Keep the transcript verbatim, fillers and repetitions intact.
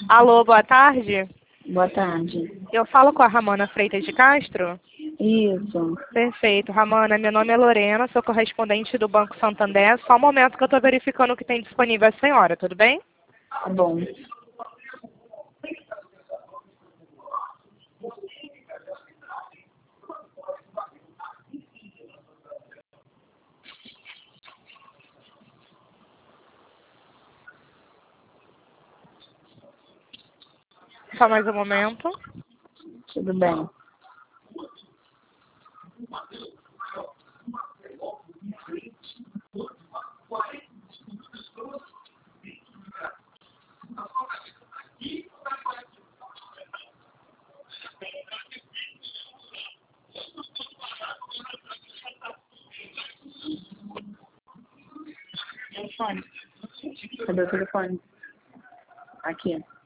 Alô, boa tarde. Boa tarde. Eu falo com a Ramona Freitas de Castro? Isso. Perfeito. Ramona, meu nome é Lorena, sou correspondente do Banco Santander. Só um momento que eu estou verificando o que tem disponível a senhora, tudo bem? Tá bom. Só mais um momento. Tudo bem. Telefone. Cadê o telefone? Aqui.